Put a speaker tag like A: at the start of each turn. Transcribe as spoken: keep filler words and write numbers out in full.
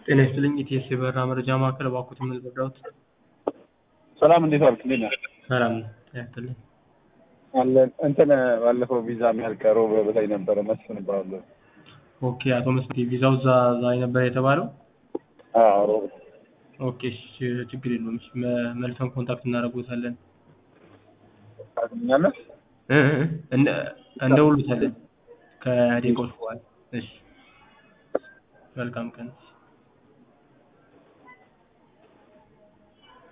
A: ጤና ይስጥልኝ ኢቲኤስ የበረራ መረጃ ማዕከል እባክዎት ምን ልርዳዎት?
B: ሰላም እንዴት ዋልክ? እንዴት ነህ?
A: ሰላም ጤና ይስጥልኝ።
B: አለን እንትን ባለፈው ቪዛ የሚያልቅ ሮብ በላይ ነበረ መስፍን እባላለሁ።
A: ኦኬ አቶ መስፍን ቪዛው እዛ ዛሬ ነበር የተባለው?
B: አዎ ሮብ።
A: ኦኬ እሺ ችግር የለውም። እሺ መ- መልሰን ኮንታክት እናደርግዎታለን።
B: ታገኛለህ?
A: እ እ እንደ እንደውልዎታለን ከደቂቃዎች በኋላ። እሺ መልካም ቀን።